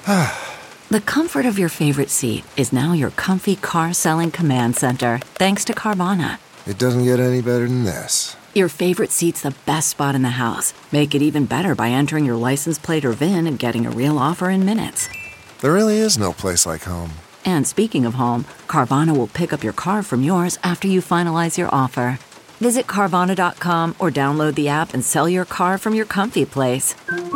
The comfort of your favorite seat is now your comfy car selling command center, thanks to Carvana. It doesn't get any better than this. Your favorite seat's the best spot in the house. Make it even better by entering your license plate or VIN and getting a real offer in minutes. There really is no place like home. And speaking of home, Carvana will pick up your car from yours after you finalize your offer. Visit Carvana.com or download the app and sell your car from your comfy place.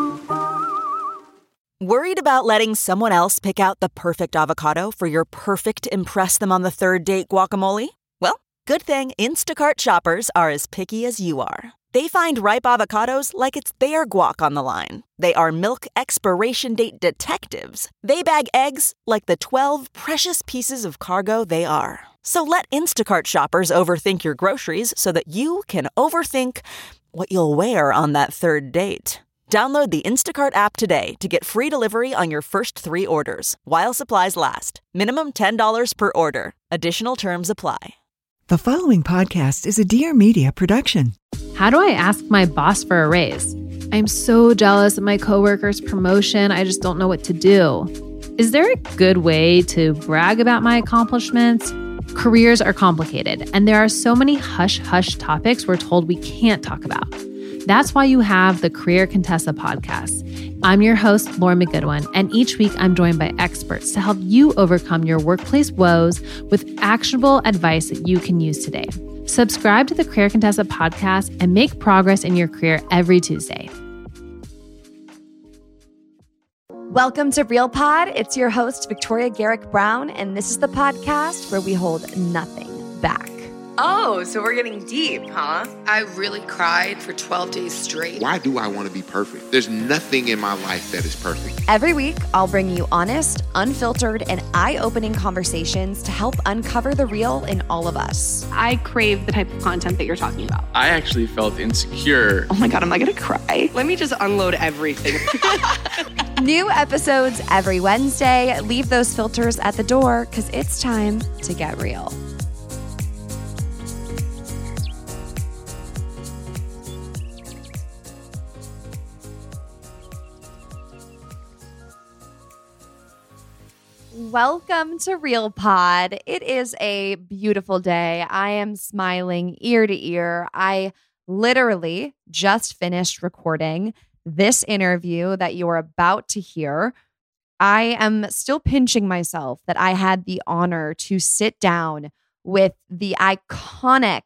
Worried about letting someone else pick out the perfect avocado for your perfect impress-them-on-the-third-date guacamole? Well, good thing Instacart shoppers are as picky as you are. They find ripe avocados like it's their guac on the line. They are milk expiration date detectives. They bag eggs like the 12 precious pieces of cargo they are. So let Instacart shoppers overthink your groceries so that you can overthink what you'll wear on that third date. Download the Instacart app today to get free delivery on your first 3 orders, while supplies last. Minimum $10 per order. Additional terms apply. The following podcast is a Dear Media production. How do I ask my boss for a raise? I'm so jealous of my coworker's promotion. I just don't know what to do. Is there a good way to brag about my accomplishments? Careers are complicated, and there are so many hush-hush topics we're told we can't talk about. That's why you have the Career Contessa podcast. I'm your host, Lauren McGoodwin, and each week I'm joined by experts to help you overcome your workplace woes with actionable advice that you can use today. Subscribe to the Career Contessa podcast and make progress in your career every Tuesday. Welcome to Real Pod. It's your host, Victoria Garrick Brown, and this is the podcast where we hold nothing back. Oh, so we're getting deep, huh? I really cried for 12 days straight. Why do I want to be perfect? There's nothing in my life that is perfect. Every week, I'll bring you honest, unfiltered, and eye-opening conversations to help uncover the real in all of us. I crave the type of content that you're talking about. I actually felt insecure. Oh my God, am I going to cry? Let me just unload everything. New episodes every Wednesday. Leave those filters at the door because it's time to get real. Welcome to Real Pod. It is a beautiful day. I am smiling ear to ear. I literally just finished recording this interview that you're about to hear. I am still pinching myself that I had the honor to sit down with the iconic,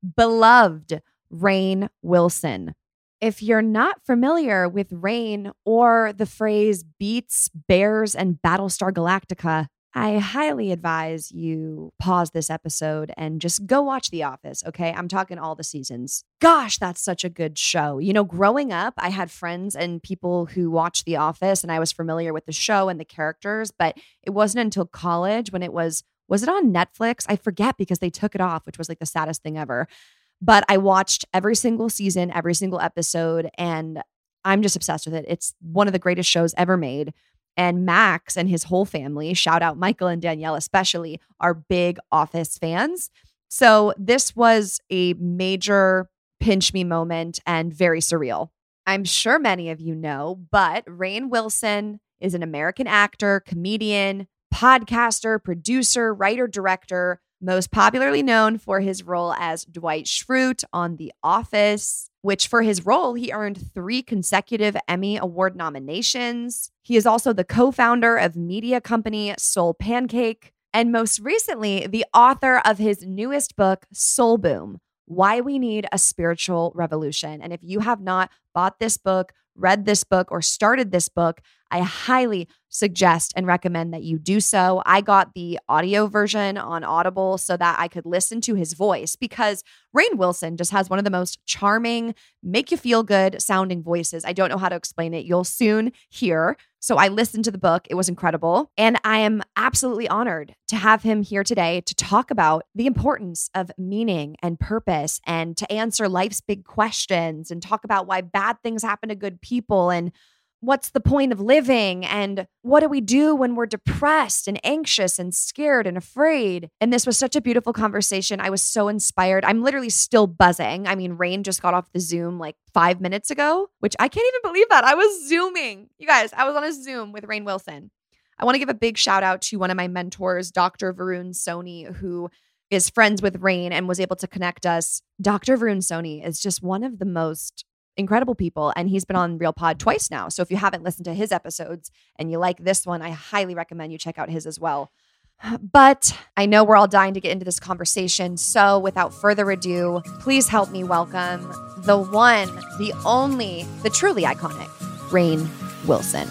beloved Rainn Wilson. If you're not familiar with Rainn or the phrase Beets, Bears, and Battlestar Galactica, I highly advise you pause this episode and just go watch The Office, okay? I'm talking all the seasons. Gosh, that's such a good show. You know, growing up, I had friends and people who watched The Office, and I was familiar with the show and the characters, but it wasn't until college when it was it on Netflix? I forget because they took it off, which was like the saddest thing ever. But I watched every single season, every single episode, and I'm just obsessed with it. It's one of the greatest shows ever made. And Max and his whole family, shout out Michael and Danielle especially, are big Office fans. So this was a major pinch me moment and very surreal. I'm sure many of you know, but Rainn Wilson is an American actor, comedian, podcaster, producer, writer, director, most popularly known for his role as Dwight Schrute on The Office, which for his role, he earned 3 consecutive Emmy Award nominations. He is also the co-founder of media company Soul Pancake, and most recently, the author of his newest book, Soul Boom: Why We Need a Spiritual Revolution. And if you have not bought this book, read this book, or started this book, I highly suggest and recommend that you do so. I got the audio version on Audible so that I could listen to his voice because Rainn Wilson just has one of the most charming, make you feel good sounding voices. I don't know how to explain it. You'll soon hear. So I listened to the book. It was incredible. And I am absolutely honored to have him here today to talk about the importance of meaning and purpose and to answer life's big questions and talk about why bad things happen to good people and what's the point of living? And what do we do when we're depressed and anxious and scared and afraid? And this was such a beautiful conversation. I was so inspired. I'm literally still buzzing. I mean, Rain just got off the Zoom like 5 minutes ago, which I can't even believe that. I was Zooming. You guys, I was on a Zoom with Rainn Wilson. I want to give a big shout out to one of my mentors, Dr. Varun Soni, who is friends with Rain and was able to connect us. Dr. Varun Soni is just one of the most incredible people, and he's been on Real Pod twice now. So if you haven't listened to his episodes and you like this one, I highly recommend you check out his as well. But I know we're all dying to get into this conversation. So without further ado, please help me welcome the one, the only, the truly iconic Rainn Wilson.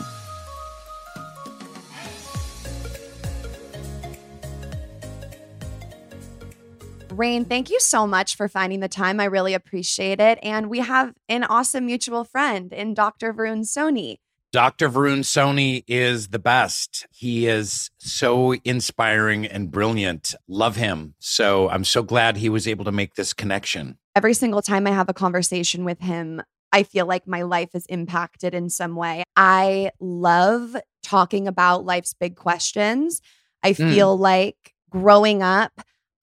Rain, thank you so much for finding the time. I really appreciate it. And we have an awesome mutual friend in Dr. Varun Soni. Dr. Varun Soni is the best. He is so inspiring and brilliant. Love him. So I'm so glad he was able to make this connection. Every single time I have a conversation with him, I feel like my life is impacted in some way. I love talking about life's big questions. I feel like growing up,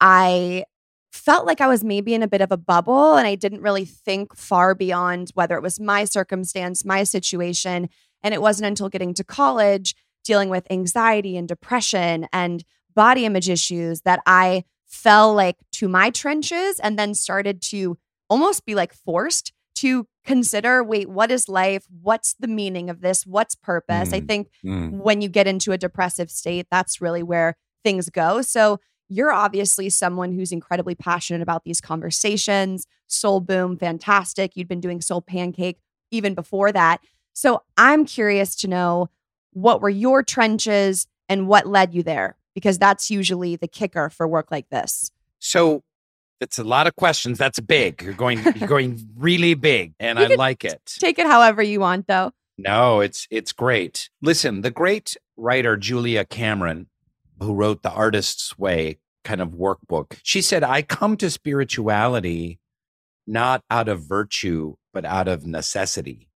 I felt like I was maybe in a bit of a bubble and I didn't really think far beyond whether it was my circumstance, my situation. And it wasn't until getting to college, dealing with anxiety and depression and body image issues, that I fell like to my trenches and then started to almost be like forced to consider, wait, what is life? What's the meaning of this? What's purpose? I think when you get into a depressive state, that's really where things go. So you're obviously someone who's incredibly passionate about these conversations. Soul Boom, fantastic. You'd been doing Soul Pancake even before that. So I'm curious to know, what were your trenches and what led you there? Because that's usually the kicker for work like this. So it's a lot of questions. That's big. You're going really big, and I like it. Take it however you want, though. No, it's great. Listen, the great writer Julia Cameron, who wrote The Artist's Way kind of workbook, she said, I come to spirituality not out of virtue, but out of necessity.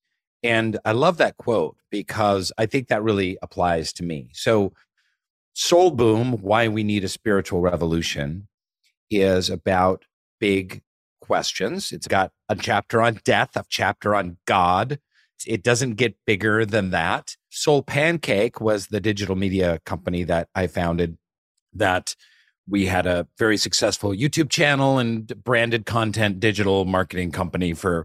And I love that quote because I think that really applies to me. So Soul Boom, Why We Need a Spiritual Revolution, is about big questions. It's got a chapter on death, a chapter on God. It doesn't get bigger than that. Soul Pancake was the digital media company that I founded, that we had a very successful YouTube channel and branded content digital marketing company for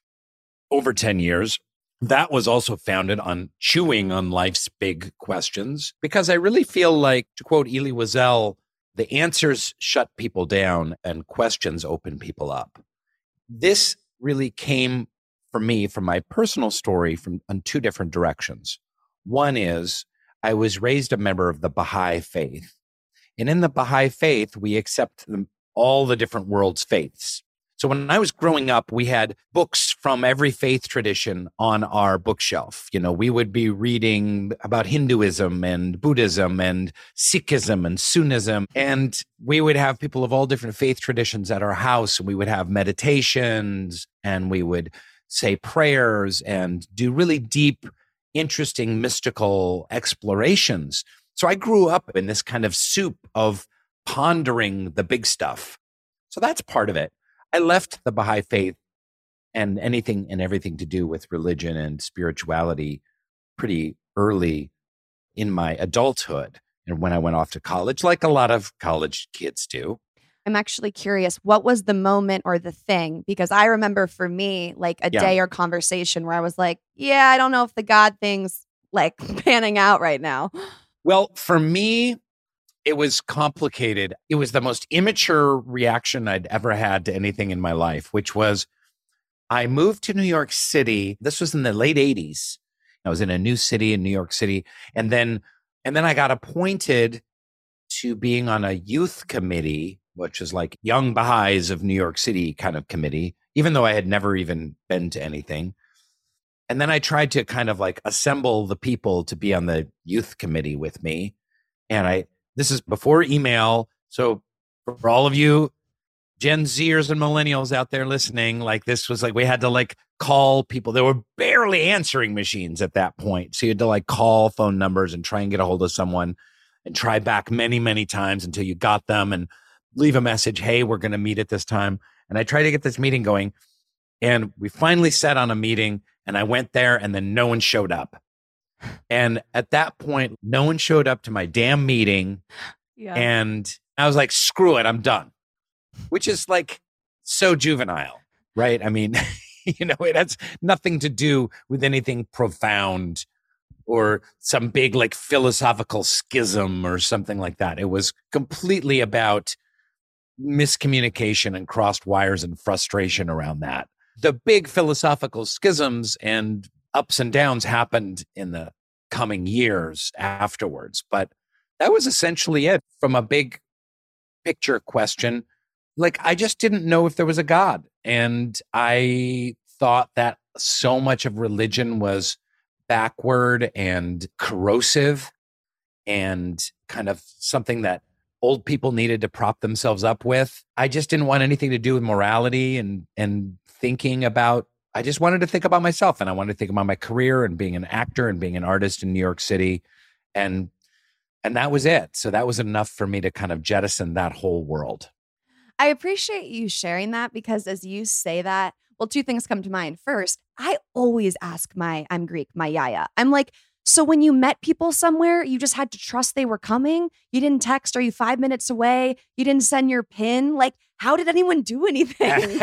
over 10 years. That was also founded on chewing on life's big questions, because I really feel like, to quote Elie Wiesel, the answers shut people down and questions open people up. This really came for me from my personal story on two different directions. One is, I was raised a member of the Baha'i faith. And in the Baha'i faith, we accept all the different world's faiths. So when I was growing up, we had books from every faith tradition on our bookshelf. You know, we would be reading about Hinduism and Buddhism and Sikhism and Sunnism. And we would have people of all different faith traditions at our house. And we would have meditations, and we would say prayers and do really deep, interesting, mystical explorations. So I grew up in this kind of soup of pondering the big stuff. So that's part of it. I left the Baha'i faith and anything and everything to do with religion and spirituality pretty early in my adulthood. And when I went off to college, like a lot of college kids do. I'm actually curious, what was the moment or the thing? Because I remember for me, like a day or conversation where I was like, yeah, I don't know if the God thing's like panning out right now. Well, for me, it was complicated. It was the most immature reaction I'd ever had to anything in my life, which was, I moved to New York City. This was in the late 80s. I was in a new city in New York City. And then I got appointed to being on a youth committee, which is like Young Baha'is of New York City kind of committee, even though I had never even been to anything. And then I tried to kind of like assemble the people to be on the youth committee with me. And this is before email. So for all of you Gen Zers and millennials out there listening, like this was like, we had to like call people. There were barely answering machines at that point. So you had to like call phone numbers and try and get a hold of someone and try back many, many times until you got them and leave a message. Hey, we're going to meet at this time. And I tried to get this meeting going, and we finally set on a meeting, and I went there, and then no one showed up. And at that point, no one showed up to my damn meeting. Yeah. And I was like, screw it, I'm done. Which is like so juvenile, right? I mean, you know, it has nothing to do with anything profound or some big like philosophical schism or something like that. It was completely about miscommunication and crossed wires and frustration around that. The big philosophical schisms and ups and downs happened in the coming years afterwards. But that was essentially it. From a big picture question, like I just didn't know if there was a God. And I thought that so much of religion was backward and corrosive and kind of something that old people needed to prop themselves up with. I just didn't want anything to do with morality and thinking about, I just wanted to think about myself, and I wanted to think about my career and being an actor and being an artist in New York City. And that was it. So that was enough for me to kind of jettison that whole world. I appreciate you sharing that, because as you say that, well, two things come to mind. First, I always ask I'm Greek, my yaya. I'm like, so when you met people somewhere, you just had to trust they were coming? You didn't text, are you 5 minutes away? You didn't send your PIN? Like, how did anyone do anything?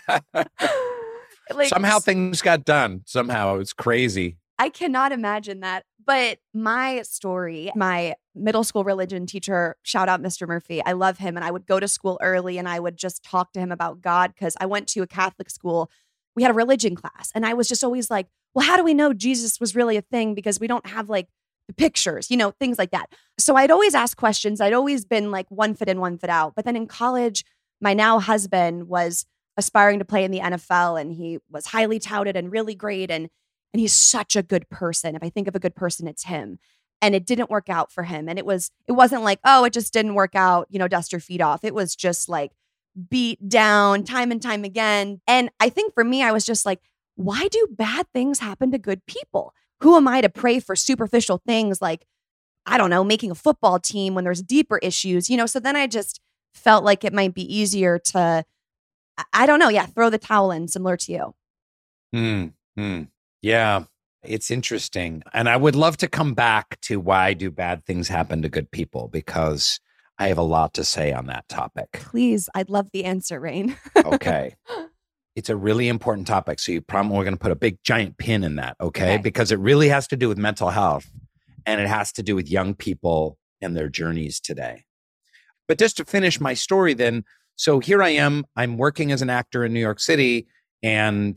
Like, somehow things got done. Somehow it was crazy. I cannot imagine that. But my story, my middle school religion teacher, shout out Mr. Murphy. I love him. And I would go to school early and I would just talk to him about God, because I went to a Catholic school. We had a religion class. And I was just always like, well, how do we know Jesus was really a thing? Because we don't have like the pictures, you know, things like that. So I'd always ask questions. I'd always been like one foot in, one foot out. But then in college, my now husband was aspiring to play in the NFL, and he was highly touted and really great. And he's such a good person. If I think of a good person, it's him. And it didn't work out for him. And it wasn't like, oh, it just didn't work out, you know, dust your feet off. It was just like beat down time and time again. And I think for me, I was just like, why do bad things happen to good people? Who am I to pray for superficial things like, I don't know, making a football team when there's deeper issues, you know? So then I just felt like it might be easier to, I don't know. Yeah. Throw the towel in, similar to you. Yeah. It's interesting. And I would love to come back to why do bad things happen to good people, because I have a lot to say on that topic. Please. I'd love the answer, Rain. Okay. It's a really important topic. So we're going to put a big giant pin in that. Okay. Because it really has to do with mental health, and it has to do with young people and their journeys today. But just to finish my story then, so here I am, I'm working as an actor in New York City, and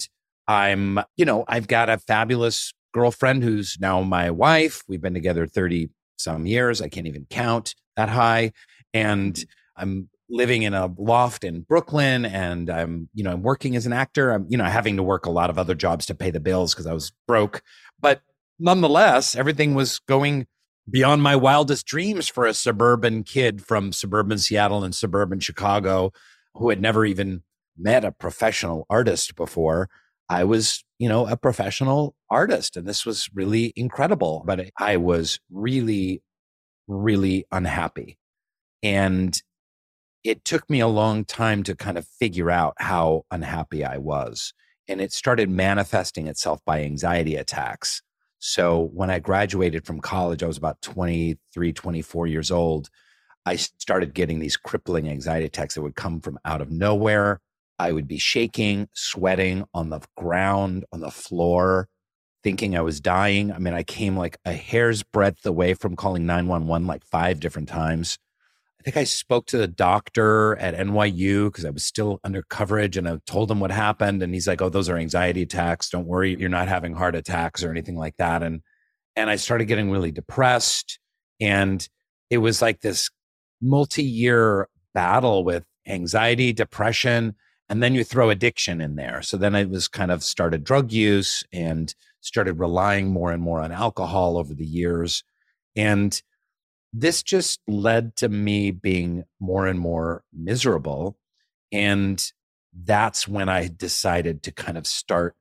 I've got a fabulous girlfriend who's now my wife. We've been together 30 some years. I can't even count that high. And I'm living in a loft in Brooklyn, and I'm working as an actor. I'm, having to work a lot of other jobs to pay the bills because I was broke. But nonetheless, everything was going beyond my wildest dreams for a suburban kid from suburban Seattle and suburban Chicago who had never even met a professional artist before. I was, a professional artist, and this was really incredible. But I was really, really unhappy. And it took me a long time to kind of figure out how unhappy I was. And it started manifesting itself by anxiety attacks. So when I graduated from college, I was about 23, 24 years old. I started getting these crippling anxiety attacks that would come from out of nowhere. I would be shaking, sweating on the ground, on the floor, thinking I was dying. I mean, I came like a hair's breadth away from calling 911 like 5 different times. I think I spoke to the doctor at NYU because I was still under coverage, and I told him what happened. And he's like, oh, those are anxiety attacks. Don't worry. You're not having heart attacks or anything like that. And I started getting really depressed. And it was like this multi-year battle with anxiety, depression, and then you throw addiction in there. So then I was kind of started drug use and started relying more and more on alcohol over the years. And this just led to me being more and more miserable. And that's when I decided to kind of start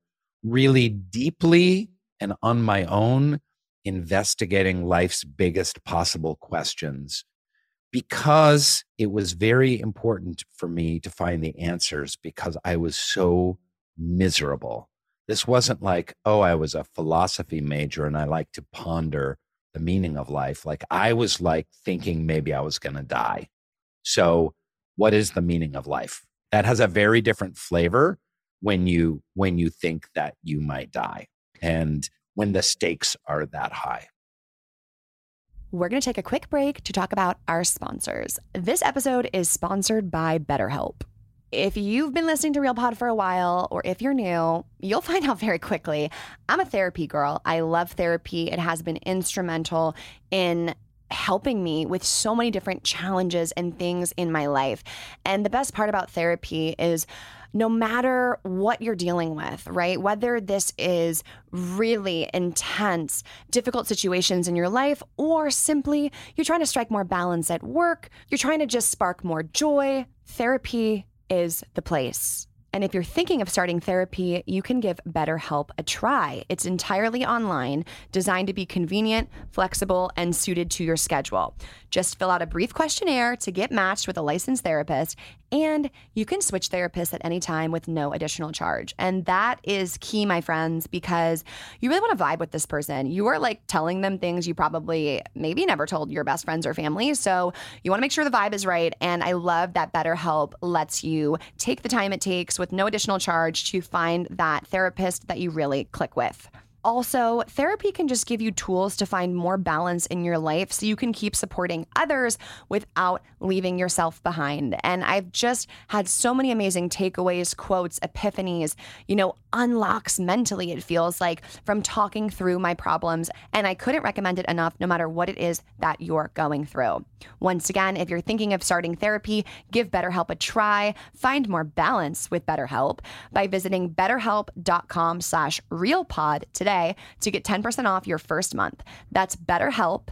really deeply and on my own investigating life's biggest possible questions, because it was very important for me to find the answers, because I was so miserable. This wasn't like, oh, I was a philosophy major and I like to ponder the meaning of life. Like, I was like thinking maybe I was going to die. So what is the meaning of life? That has a very different flavor when you think that you might die and when the stakes are that high. We're going to take a quick break to talk about our sponsors. This episode is sponsored by BetterHelp. If you've been listening to Real Pod for a while, or if you're new, you'll find out very quickly. I'm a therapy girl. I love therapy. It has been instrumental in helping me with so many different challenges and things in my life. And the best part about therapy is no matter what you're dealing with, right? Whether this is really intense, difficult situations in your life, or simply you're trying to strike more balance at work, you're trying to just spark more joy, therapy is the place. And if you're thinking of starting therapy, you can give BetterHelp a try. It's entirely online, designed to be convenient, flexible, and suited to your schedule. Just fill out a brief questionnaire to get matched with a licensed therapist, and you can switch therapists at any time with no additional charge. And that is key, my friends, because you really want to vibe with this person. You are like telling them things you probably maybe never told your best friends or family. So you want to make sure the vibe is right. And I love that BetterHelp lets you take the time it takes with no additional charge to find that therapist that you really click with. Also, therapy can just give you tools to find more balance in your life so you can keep supporting others without leaving yourself behind. And I've just had so many amazing takeaways, quotes, epiphanies, unlocks mentally, it feels like, from talking through my problems. And I couldn't recommend it enough, no matter what it is that you're going through. Once again, if you're thinking of starting therapy, give BetterHelp a try. Find more balance with BetterHelp by visiting betterhelp.com/realpod today to get 10% off your first month. That's BetterHelp,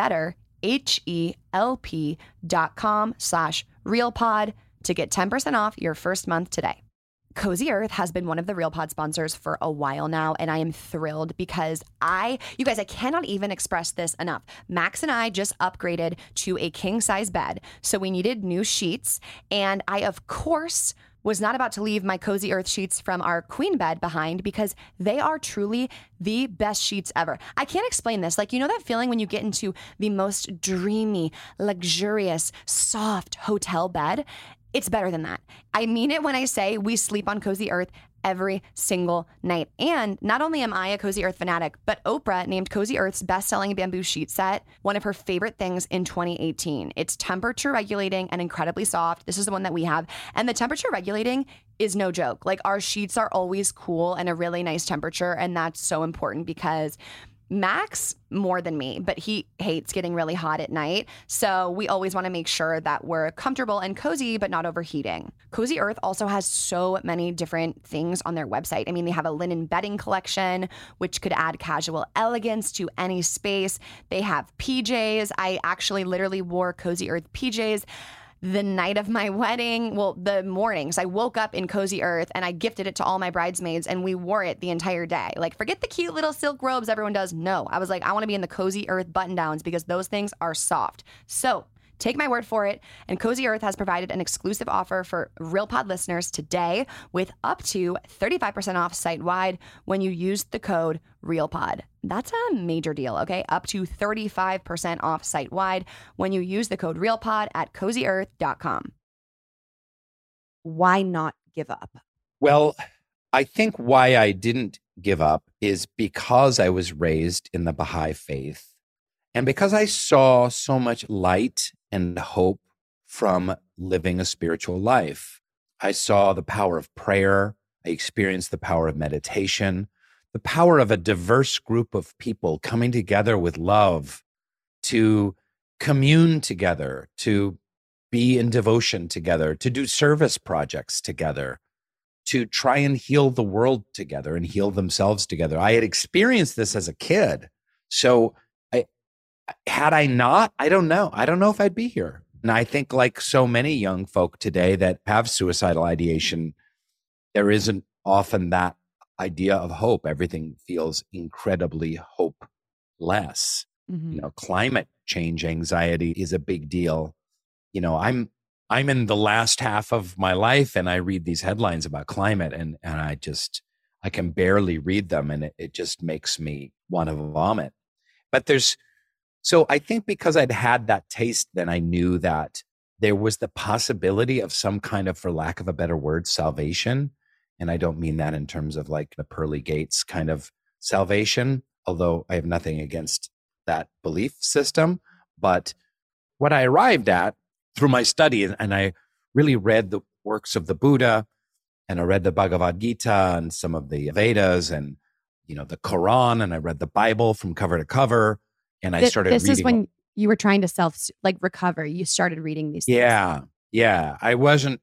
HELP.com/realpod to get 10% off your first month today. Cozy Earth has been one of the Real Pod sponsors for a while now, and I am thrilled because you guys, I cannot even express this enough. Max and I just upgraded to a king-size bed, so we needed new sheets, and I, of course, was not about to leave my Cozy Earth sheets from our queen bed behind because they are truly the best sheets ever. I can't explain this. Like, that feeling when you get into the most dreamy, luxurious, soft hotel bed? It's better than that. I mean it when I say we sleep on Cozy Earth every single night. And not only am I a Cozy Earth fanatic, but Oprah named Cozy Earth's best-selling bamboo sheet set one of her favorite things in 2018. It's temperature regulating and incredibly soft. This is the one that we have. And the temperature regulating is no joke. Like, our sheets are always cool and a really nice temperature. And that's so important because Max, more than me, but he hates getting really hot at night. So we always want to make sure that we're comfortable and cozy, but not overheating. Cozy Earth also has so many different things on their website. I mean, they have a linen bedding collection, which could add casual elegance to any space. They have PJs. I actually literally wore Cozy Earth PJs the night of my wedding, the morning. So I woke up in Cozy Earth and I gifted it to all my bridesmaids and we wore it the entire day. Like, forget the cute little silk robes everyone does. No, I was like, I want to be in the Cozy Earth button downs because those things are soft. So take my word for it. And Cozy Earth has provided an exclusive offer for Real Pod listeners today with up to 35% off site-wide when you use the code REALPOD. That's a major deal, okay? Up to 35% off site-wide when you use the code REALPOD at CozyEarth.com. Why not give up? Well, I think why I didn't give up is because I was raised in the Baha'i faith and because I saw so much light and hope from living a spiritual life. I saw the power of prayer. I experienced the power of meditation, the power of a diverse group of people coming together with love to commune together, to be in devotion together, to do service projects together, to try and heal the world together and heal themselves together. I had experienced this as a kid. So had I not, I don't know. I don't know if I'd be here. And I think, like so many young folk today that have suicidal ideation, there isn't often that idea of hope. Everything feels incredibly hopeless. Mm-hmm. Climate change anxiety is a big deal. I'm in the last half of my life and I read these headlines about climate and I can barely read them, and it just makes me want to vomit. But so I think because I'd had that taste, then I knew that there was the possibility of some kind of, for lack of a better word, salvation. And I don't mean that in terms of like the pearly gates kind of salvation, although I have nothing against that belief system. But what I arrived at through my study, and I really read the works of the Buddha, and I read the Bhagavad Gita and some of the Vedas and, the Quran, and I read the Bible from cover to cover. And I started reading. This is when you were trying to recover. You started reading these things. Yeah. I wasn't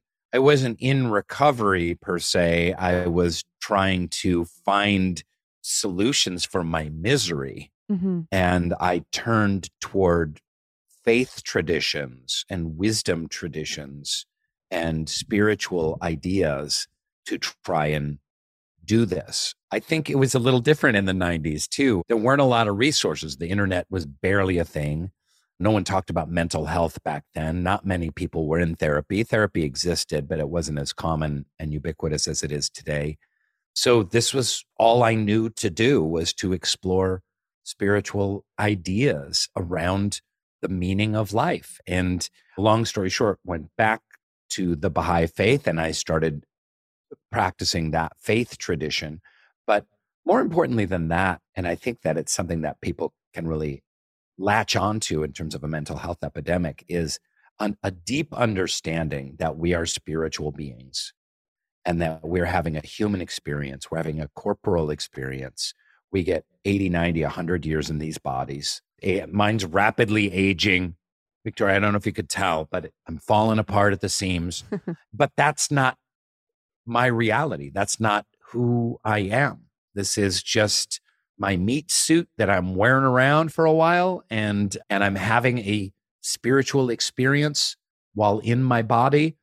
in recovery per se. I was trying to find solutions for my misery. Mm-hmm. And I turned toward faith traditions and wisdom traditions and spiritual ideas to try and do this. I think it was a little different in the 90s too. There weren't a lot of resources. The internet was barely a thing. No one talked about mental health back then. Not many people were in therapy. Therapy existed, but it wasn't as common and ubiquitous as it is today. So this was all I knew to do, was to explore spiritual ideas around the meaning of life. And long story short, went back to the Baha'i faith and I started practicing that faith tradition. But more importantly than that, and I think that it's something that people can really latch onto in terms of a mental health epidemic, is a deep understanding that we are spiritual beings and that we're having a human experience. We're having a corporal experience. We get 80, 90, 100 years in these bodies. Mine's rapidly aging. Victoria, I don't know if you could tell, but I'm falling apart at the seams. But that's not my reality. That's not who I am. This is just my meat suit that I'm wearing around for a while, and I'm having a spiritual experience while in my body.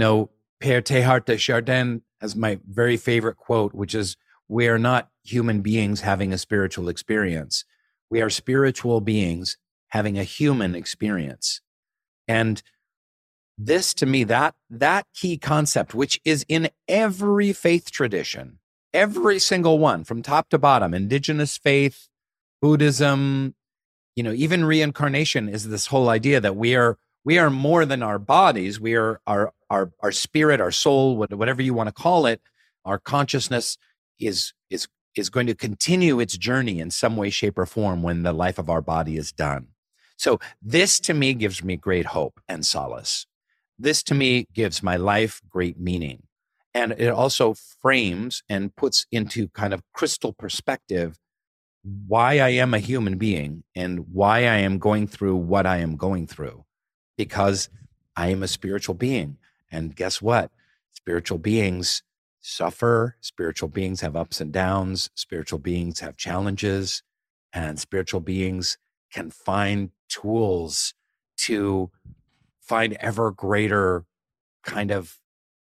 Père Teilhard de Chardin has my very favorite quote, which is, "We are not human beings having a spiritual experience. We are spiritual beings having a human experience." And this, to me, that key concept, which is in every faith tradition, every single one from top to bottom, indigenous faith, Buddhism, even reincarnation, is this whole idea that we are more than our bodies. We are our spirit, our soul, whatever you want to call it. Our consciousness is going to continue its journey in some way, shape, or form when the life of our body is done. So this, to me, gives me great hope and solace. This, to me, gives my life great meaning. And it also frames and puts into kind of crystal perspective why I am a human being and why I am going through what I am going through. Because I am a spiritual being. And guess what? Spiritual beings suffer. Spiritual beings have ups and downs. Spiritual beings have challenges. And spiritual beings can find tools to find ever greater kind of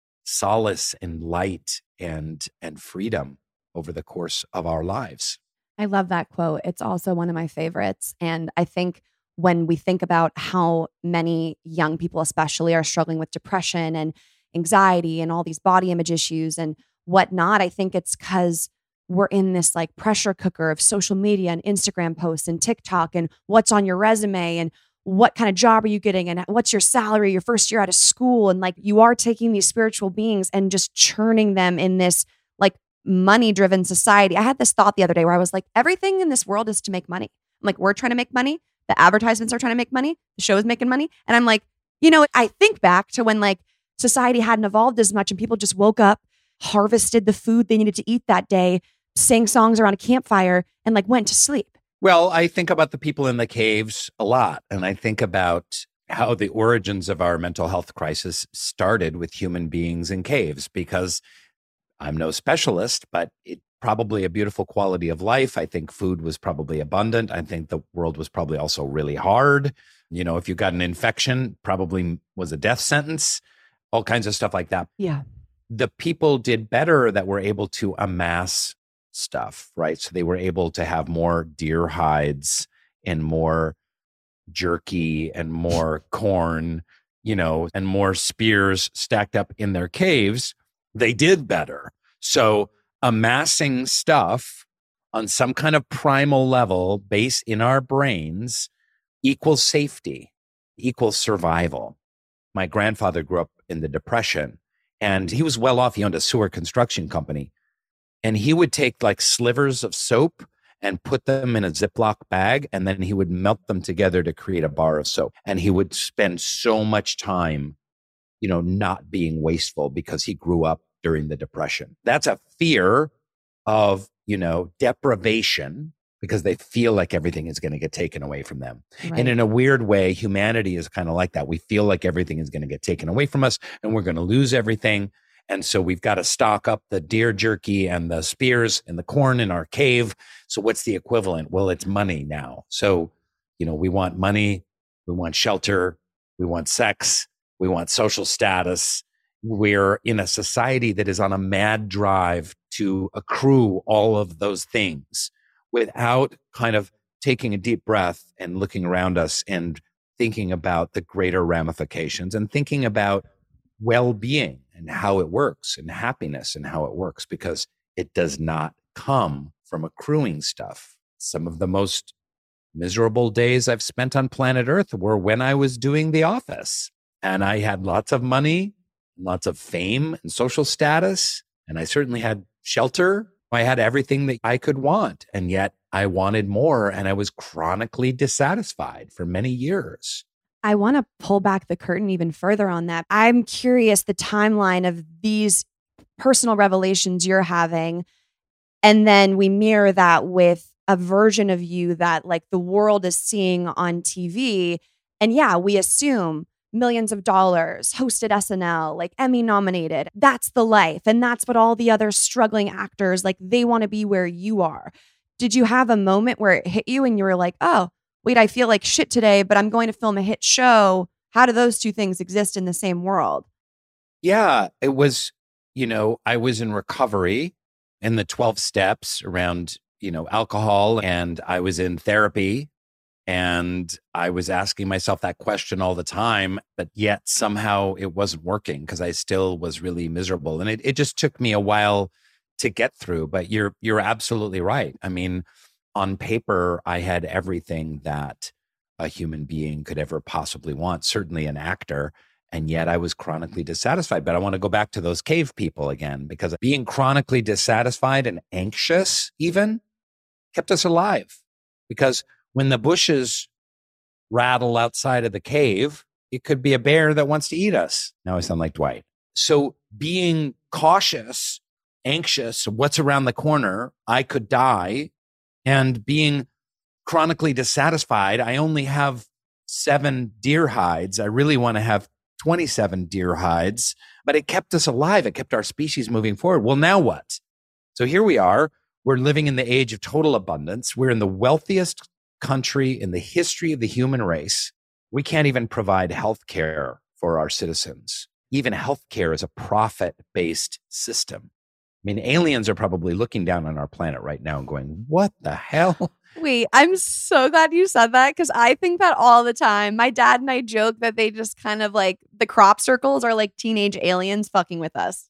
solace and light and freedom over the course of our lives. I love that quote. It's also one of my favorites. And I think when we think about how many young people especially are struggling with depression and anxiety and all these body image issues and whatnot, I think it's because we're in this like pressure cooker of social media and Instagram posts and TikTok and what's on your resume and what kind of job are you getting and what's your salary your first year out of school. And like, you are taking these spiritual beings and just churning them in this like money-driven society. I had this thought the other day where I was like, everything in this world is to make money. I'm like, we're trying to make money. The advertisements are trying to make money. The show is making money. And I'm like, I think back to when like society hadn't evolved as much and people just woke up, harvested the food they needed to eat that day, sang songs around a campfire, and like went to sleep. Well, I think about the people in the caves a lot. And I think about how the origins of our mental health crisis started with human beings in caves, because I'm no specialist, but it probably a beautiful quality of life. I think food was probably abundant. I think the world was probably also really hard. If you got an infection, probably was a death sentence, all kinds of stuff like that. Yeah. the people did better that were able to amass stuff, right? So they were able to have more deer hides and more jerky and more corn, and more spears stacked up in their caves. They did better. So amassing stuff on some kind of primal level base in our brains equals safety, equals survival. My grandfather grew up in the Depression, and he was well off. He owned a sewer construction company, and he would take like slivers of soap and put them in a Ziploc bag, and then he would melt them together to create a bar of soap. And he would spend so much time, not being wasteful because he grew up during the Depression. That's a fear of, deprivation, because they feel like everything is going to get taken away from them. Right. And in a weird way, humanity is kind of like that. We feel like everything is going to get taken away from us and we're going to lose everything. And so we've got to stock up the deer jerky and the spears and the corn in our cave. So what's the equivalent? Well, it's money now. So, we want money, we want shelter, we want sex, we want social status. We're in a society that is on a mad drive to accrue all of those things without kind of taking a deep breath and looking around us and thinking about the greater ramifications and thinking about well-being and how it works and happiness and how it works, because it does not come from accruing stuff. Some of the most miserable days I've spent on planet Earth were when I was doing The Office, and I had lots of money, lots of fame and social status, and I certainly had shelter. I had everything that I could want, and yet I wanted more, and I was chronically dissatisfied for many years. I want to pull back the curtain even further on that. I'm curious the timeline of these personal revelations you're having, and then we mirror that with a version of you that like the world is seeing on TV. And yeah, we assume millions of dollars, hosted SNL, like Emmy nominated. That's the life. And that's what all the other struggling actors, like they want to be where you are. Did you have a moment where it hit you and you were like, oh, wait, I feel like shit today, but I'm going to film a hit show. How do those two things exist in the same world? Yeah, it was, I was in recovery in the 12 steps around, alcohol, and I was in therapy, and I was asking myself that question all the time, but yet somehow it wasn't working because I still was really miserable. And it just took me a while to get through, but you're absolutely right. I mean, on paper, I had everything that a human being could ever possibly want, certainly an actor, and yet I was chronically dissatisfied. But I want to go back to those cave people again, because being chronically dissatisfied and anxious even kept us alive. Because when the bushes rattle outside of the cave, it could be a bear that wants to eat us. Now I sound like Dwight. So being cautious, anxious, what's around the corner, I could die, and being chronically dissatisfied, I only have 7 deer hides. I really want to have 27 deer hides, but it kept us alive. It kept our species moving forward. Well, now what? So here we are. We're living in the age of total abundance. We're in the wealthiest country in the history of the human race. We can't even provide health care for our citizens. Even health care is a profit-based system. I mean, aliens are probably looking down on our planet right now and going, what the hell? Wait, I'm so glad you said that, because I think that all the time. My dad and I joke that they just kind of like, the crop circles are like teenage aliens fucking with us.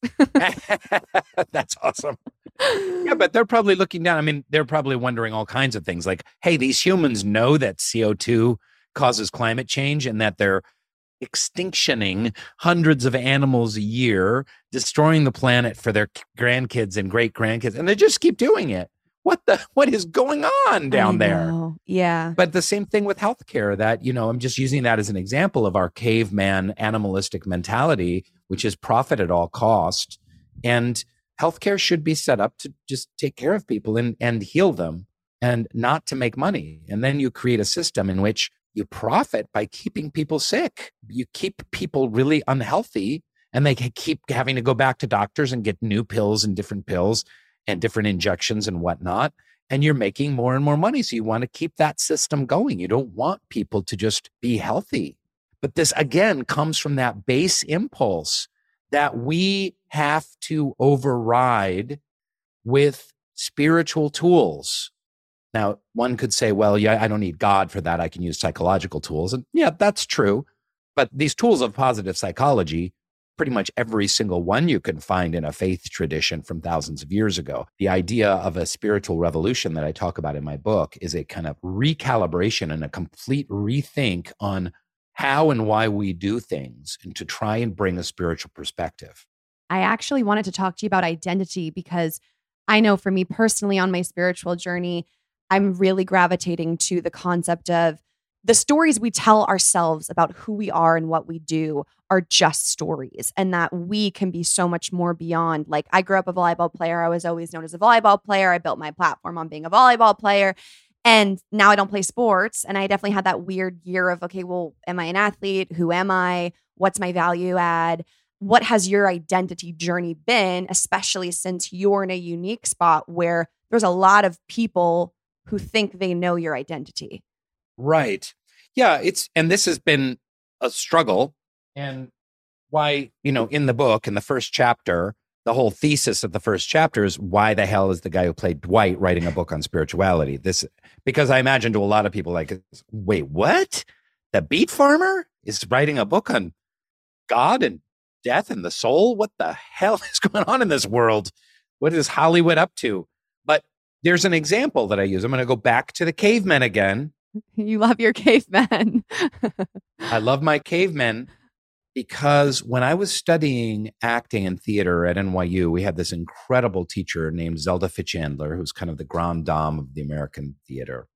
That's awesome. Yeah, but they're probably looking down. I mean, they're probably wondering all kinds of things like, hey, these humans know that CO2 causes climate change and that they're extinctioning hundreds of animals a year, destroying the planet for their grandkids and great grandkids. And they just keep doing it. What is going on down there? Yeah. But the same thing with healthcare, that, I'm just using that as an example of our caveman animalistic mentality, which is profit at all cost. And healthcare should be set up to just take care of people and heal them, and not to make money. And then you create a system in which you profit by keeping people sick. You keep people really unhealthy, and they keep having to go back to doctors and get new pills and different injections and whatnot. And you're making more and more money. So you want to keep that system going. You don't want people to just be healthy. But this, again, comes from that base impulse that we have to override with spiritual tools. Now, one could say, well, yeah, I don't need God for that. I can use psychological tools. And yeah, that's true. But these tools of positive psychology, pretty much every single one you can find in a faith tradition from thousands of years ago. The idea of a spiritual revolution that I talk about in my book is a kind of recalibration and a complete rethink on how and why we do things, and to try and bring a spiritual perspective. I actually wanted to talk to you about identity because I know for me personally on my spiritual journey, I'm really gravitating to the concept of the stories we tell ourselves about who we are and what we do are just stories, and that we can be so much more beyond. Like, I grew up a volleyball player. I was always known as a volleyball player. I built my platform on being a volleyball player. And now I don't play sports. And I definitely had that weird year of, okay, well, am I an athlete? Who am I? What's my value add? What has your identity journey been, especially since you're in a unique spot where there's a lot of people who think they know your identity? Right. Yeah. And this has been a struggle. And why, in the book, in the first chapter, the whole thesis of the first chapter is why the hell is the guy who played Dwight writing a book on spirituality? Because I imagine to a lot of people like, wait, what? The beet farmer is writing a book on God and death and the soul? What the hell is going on in this world? What is Hollywood up to? But there's an example that I use. I'm going to go back to the cavemen again. You love your cavemen. I love my cavemen. Because when I was studying acting and theater at NYU, we had this incredible teacher named Zelda Fichandler, who's kind of the grande dame of the American theater.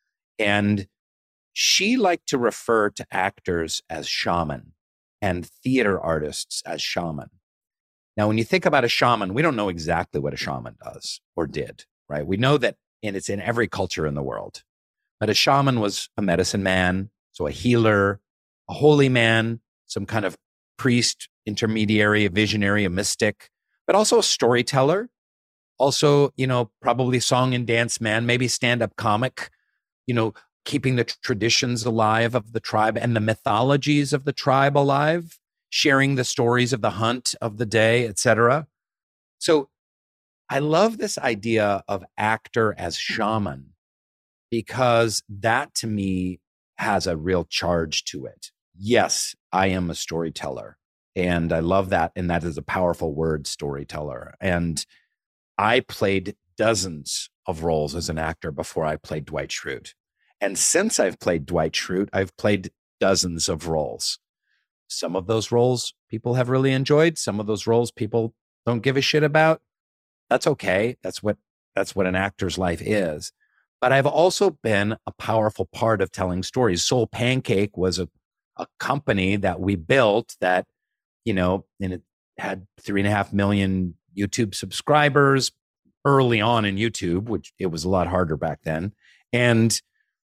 And she liked to refer to actors as shaman and theater artists as shaman. Now, when you think about a shaman, we don't know exactly what a shaman does or did, right? We know that, and it's in every culture in the world. But a shaman was a medicine man, so a healer, a holy man, some kind of priest, intermediary, a visionary, a mystic, but also a storyteller, also, probably song and dance man, maybe stand-up comic, keeping the traditions alive of the tribe and the mythologies of the tribe alive, sharing the stories of the hunt of the day, etc. So I love this idea of actor as shaman because that to me has a real charge to it. Yes, I am a storyteller, and I love that. And that is a powerful word, storyteller. And I played dozens of roles as an actor before I played Dwight Schrute. And since I've played Dwight Schrute, I've played dozens of roles. Some of those roles people have really enjoyed. Some of those roles people don't give a shit about. That's okay. That's what an actor's life is. But I've also been a powerful part of telling stories. Soul Pancake was a company that we built that, and it had 3.5 million YouTube subscribers early on in YouTube, which it was a lot harder back then. And,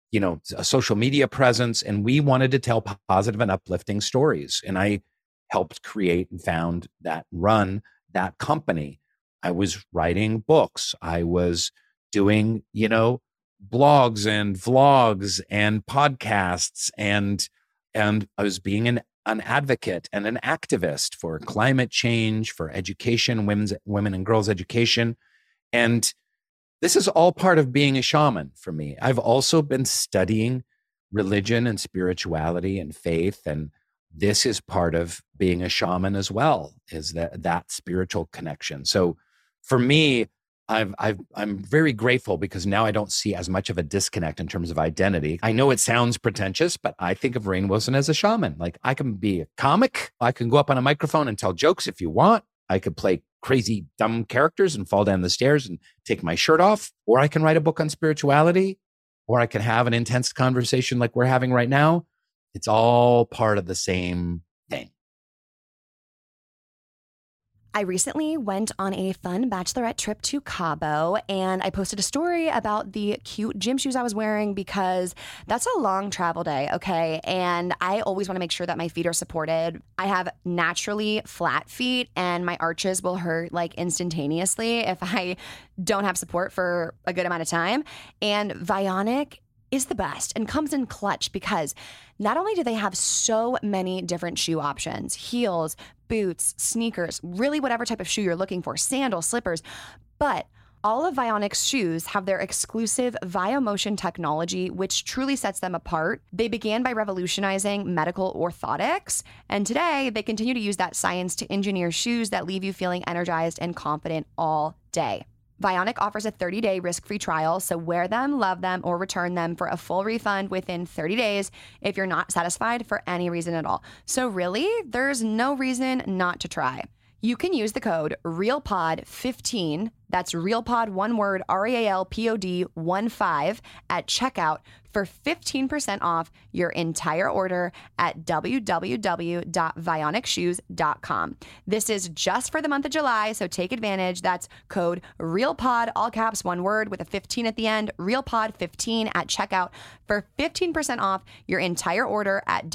a social media presence. And we wanted to tell positive and uplifting stories. And I helped create and found that, run that company. I was writing books. I was doing, blogs and vlogs and podcasts, and I was being an advocate and an activist for climate change, for education, women and girls education. And this is all part of being a shaman for me. I've also been studying religion and spirituality and faith, and this is part of being a shaman as well, is that spiritual connection. So for me, I'm very grateful because now I don't see as much of a disconnect in terms of identity. I know it sounds pretentious, but I think of Rainn Wilson as a shaman. Like, I can be a comic. I can go up on a microphone and tell jokes if you want. I could play crazy, dumb characters and fall down the stairs and take my shirt off. Or I can write a book on spirituality. Or I can have an intense conversation like we're having right now. It's all part of the same thing. I recently went on a fun bachelorette trip to Cabo, and I posted a story about the cute gym shoes I was wearing because that's a long travel day, okay? And I always want to make sure that my feet are supported. I have naturally flat feet, and my arches will hurt like instantaneously if I don't have support for a good amount of time. And Vionic is the best and comes in clutch because not only do they have so many different shoe options, heels, boots, sneakers, really whatever type of shoe you're looking for, sandals, slippers, but all of Vionic's shoes have their exclusive VioMotion technology, which truly sets them apart. They began by revolutionizing medical orthotics, and today they continue to use that science to engineer shoes that leave you feeling energized and confident all day. Vionic offers a 30-day risk-free trial, so wear them, love them, or return them for a full refund within 30 days if you're not satisfied for any reason at all. So really, there's no reason not to try. You can use the code REALPOD15, that's REALPOD, one word, REALPOD 15 at checkout for 15% off your entire order at www.vionicshoes.com. This is just for the month of July, so take advantage. That's code REALPOD, all caps, one word, with a 15 at the end, REALPOD15 at checkout for 15% off your entire order at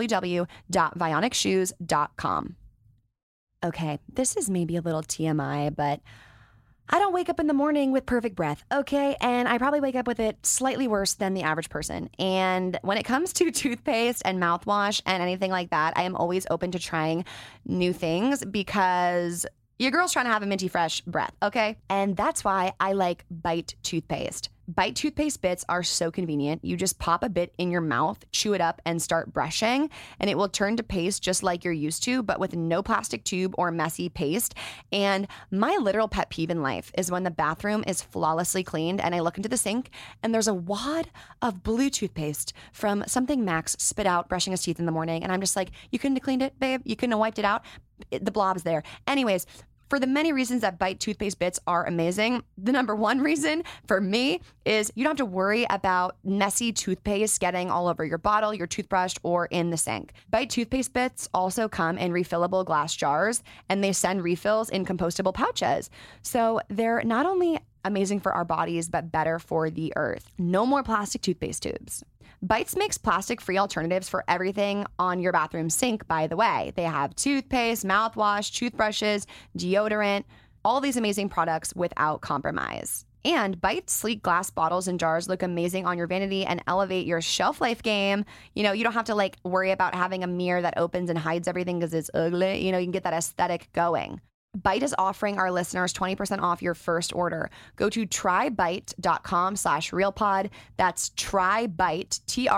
www.vionicshoes.com. Okay, this is maybe a little TMI, but I don't wake up in the morning with perfect breath, okay? And I probably wake up with it slightly worse than the average person. And when it comes to toothpaste and mouthwash and anything like that, I am always open to trying new things because your girl's trying to have a minty fresh breath, okay? And that's why I like Bite toothpaste. Bite toothpaste bits are so convenient. You just pop a bit in your mouth, chew it up, and start brushing, and it will turn to paste just like you're used to, but with no plastic tube or messy paste. And my literal pet peeve in life is when the bathroom is flawlessly cleaned and I look into the sink and there's a wad of blue toothpaste from something Max spit out brushing his teeth in the morning. And I'm just like, you couldn't have cleaned it, babe? You couldn't have wiped it out? The blob's there. Anyways, for the many reasons that Bite toothpaste bits are amazing, the number one reason for me is you don't have to worry about messy toothpaste getting all over your bottle, your toothbrush, or in the sink. Bite toothpaste bits also come in refillable glass jars, and they send refills in compostable pouches. So they're not only amazing for our bodies, but better for the earth. No more plastic toothpaste tubes. Bites makes plastic-free alternatives for everything on your bathroom sink, by the way. They have toothpaste, mouthwash, toothbrushes, deodorant, all these amazing products without compromise. And Bite's sleek glass bottles and jars look amazing on your vanity and elevate your shelf life game. You know, you don't have to worry about having a mirror that opens and hides everything because it's ugly. You know, you can get that aesthetic going. Bite is offering our listeners 20% off your first order. Go to trybite.com/realpod. That's trybite,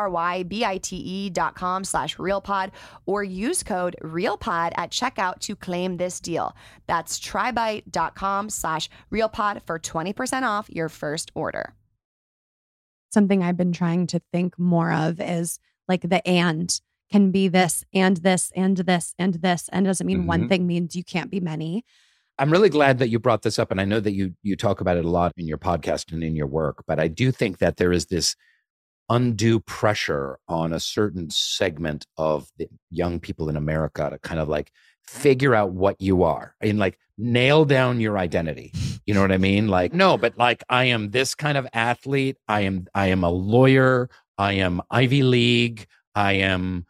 trybite.com/realpod, or use code realpod at checkout to claim this deal. That's trybite.com/realpod for 20% off your first order. Something I've been trying to think more of is the and. Can be this and this and this and this, and doesn't mean one thing means you can't be many. I'm really glad that you brought this up, and I know that you talk about it a lot in your podcast and in your work, but I do think that there is this undue pressure on a certain segment of the young people in America to kind of figure out what you are and nail down your identity. You know what I mean? No, but I am this kind of athlete. I am a lawyer. I am Ivy League. I am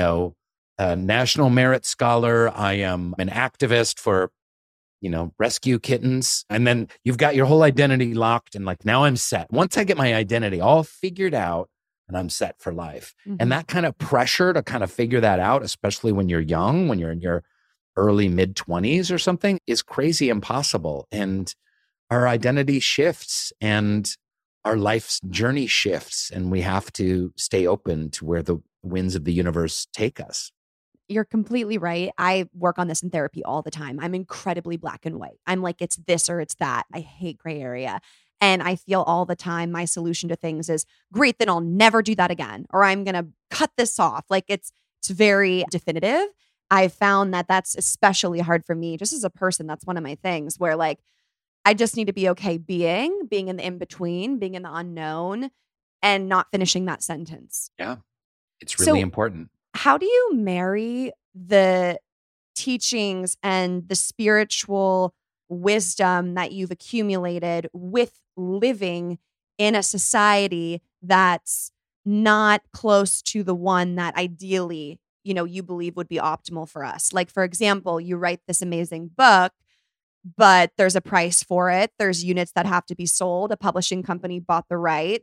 a National Merit Scholar. I am an activist for, rescue kittens. And then you've got your whole identity locked and now I'm set. Once I get my identity all figured out and I'm set for life. Mm-hmm. And that kind of pressure to kind of figure that out, especially when you're young, when you're in your early mid-20s or something, is crazy impossible. And our identity shifts and our life's journey shifts, and we have to stay open to where the winds of the universe take us. You're completely right. I work on this in therapy all the time. I'm incredibly black and white. I'm it's this or it's that. I hate gray area. And I feel all the time my solution to things is, great, then I'll never do that again. Or I'm going to cut this off. It's very definitive. I've found that that's especially hard for me just as a person. That's one of my things where I just need to be okay being in the in-between, being in the unknown, and not finishing that sentence. Yeah. It's really important. How do you marry the teachings and the spiritual wisdom that you've accumulated with living in a society that's not close to the one that ideally, you believe would be optimal for us? For example, you write this amazing book, but there's a price for it. There's units that have to be sold. A publishing company bought the rights.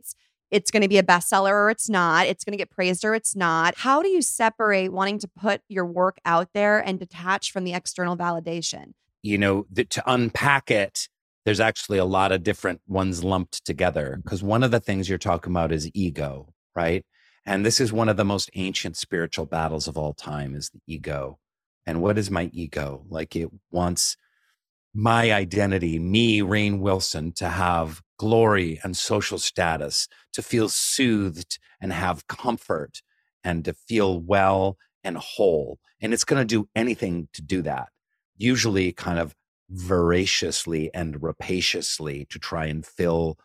it's going to be a bestseller or it's not. It's going to get praised or it's not. How do you separate wanting to put your work out there and detach from the external validation? You know, to unpack it, there's actually a lot of different ones lumped together, because one of the things you're talking about is ego, right? And this is one of the most ancient spiritual battles of all time, is the ego. And what is my ego? Like, it wants my identity, me, Rainn Wilson, to have glory and social status, to feel soothed and have comfort, and to feel well and whole. And it's going to do anything to do that, usually kind of voraciously and rapaciously, to try and fill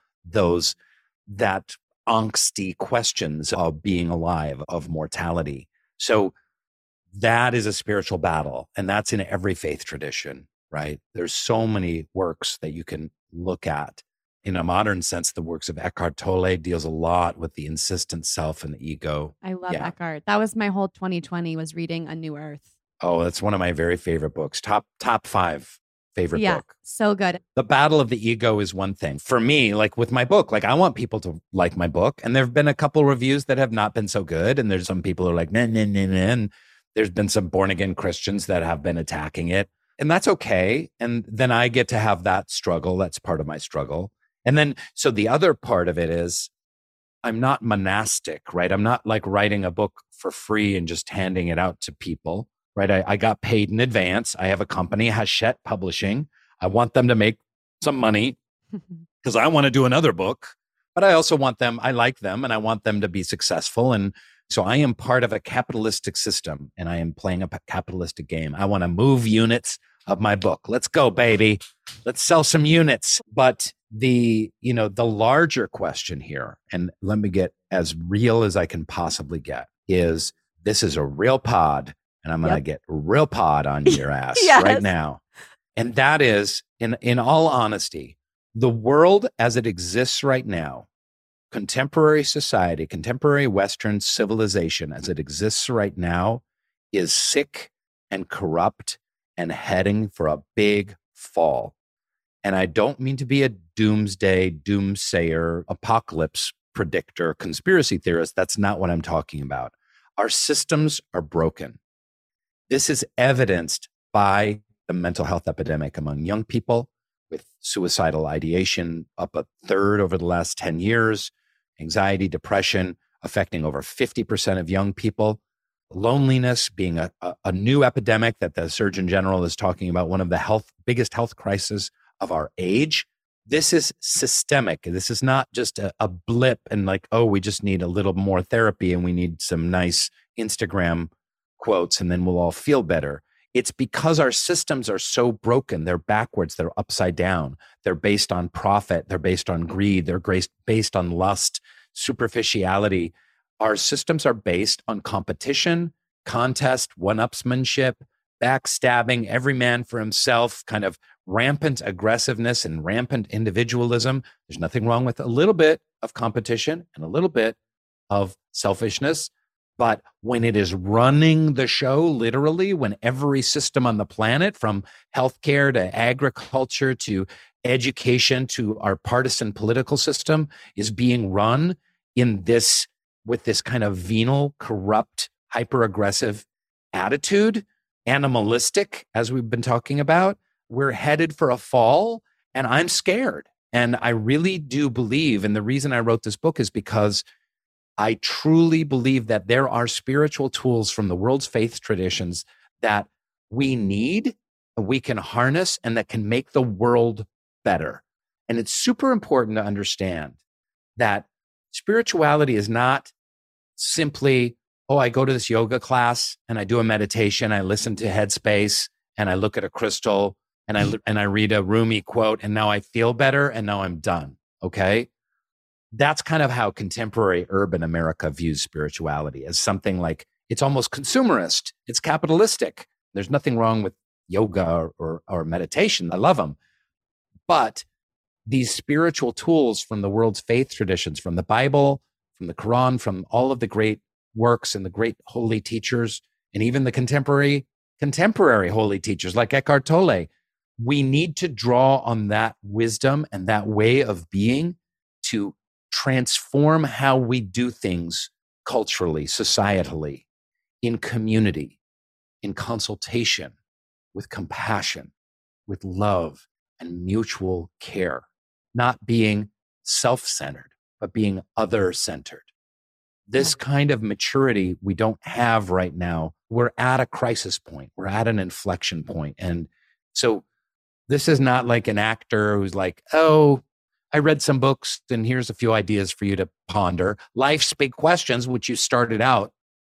that angsty questions of being alive, of mortality. So that is a spiritual battle, and that's in every faith tradition, right? There's so many works that you can look at. In a modern sense, the works of Eckhart Tolle deals a lot with the insistent self and the ego. I love Eckhart. That was my whole 2020, was reading A New Earth. Oh, that's one of my very favorite books. Top 5 favorite book. So good. The battle of the ego is one thing. For me, like with my book, like I want people to like my book. And there have been a couple reviews that have not been so good. And there's some people who are like, nah. And there's been some born again Christians that have been attacking it. And that's okay. And then I get to have that struggle. That's part of my struggle. And then, so the other part of it is, I'm not monastic, right? I'm not like writing a book for free and just handing it out to people, right? I got paid in advance. I have a company, Hachette Publishing. I want them to make some money because I want to do another book, but I also want them, I like them, and I want them to be successful. And so I am part of a capitalistic system, and I am playing a capitalistic game. I want to move units of my book. Let's go, baby. Let's sell some units. But the larger question here, and let me get as real as I can possibly get, is this is a real pod, and I'm going to get real pod on your ass right now. And that is, in all honesty, the world as it exists right now, contemporary society, contemporary Western civilization as it exists right now, is sick and corrupt and heading for a big fall. And I don't mean to be a doomsayer, apocalypse predictor, conspiracy theorist. That's not what I'm talking about. Our systems are broken. This is evidenced by the mental health epidemic among young people, with suicidal ideation up a third over the last 10 years, anxiety, depression affecting over 50% of young people, loneliness being a new epidemic that the Surgeon General is talking about, one of the biggest health crises of our age. This is systemic. This is not just a blip and like, oh, we just need a little more therapy and we need some nice Instagram quotes and then we'll all feel better. It's because our systems are so broken. They're backwards. They're upside down. They're based on profit. They're based on greed. They're based on lust, superficiality. Our systems are based on competition, contest, one-upsmanship, backstabbing, every man for himself, kind of rampant aggressiveness and rampant individualism. There's nothing wrong with a little bit of competition and a little bit of selfishness. But when it is running the show, literally, when every system on the planet, from healthcare to agriculture to education to our partisan political system, is being run with this kind of venal, corrupt, hyper-aggressive attitude, animalistic, as we've been talking about, we're headed for a fall, and I'm scared. And I really do believe, and the reason I wrote this book is because I truly believe that there are spiritual tools from the world's faith traditions that we need, we can harness, and that can make the world better. And it's super important to understand that spirituality is not simply, oh, I go to this yoga class and I do a meditation, I listen to Headspace and I look at a crystal and I read a Rumi quote and now I feel better and now I'm done. Okay. That's kind of how contemporary urban America views spirituality, as something like it's almost consumerist. It's capitalistic. There's nothing wrong with yoga or meditation. I love them. But these spiritual tools from the world's faith traditions, from the Bible, from the Quran, from all of the great works and the great holy teachers, and even the contemporary holy teachers like Eckhart Tolle, we need to draw on that wisdom and that way of being to transform how we do things culturally, societally, in community, in consultation, with compassion, with love and mutual care, not being self-centered, but being other-centered. This kind of maturity we don't have right now. We're at a crisis point. We're at an inflection point. And so this is not like an actor who's like, oh, I read some books and here's a few ideas for you to ponder. Life's big questions, which you started out,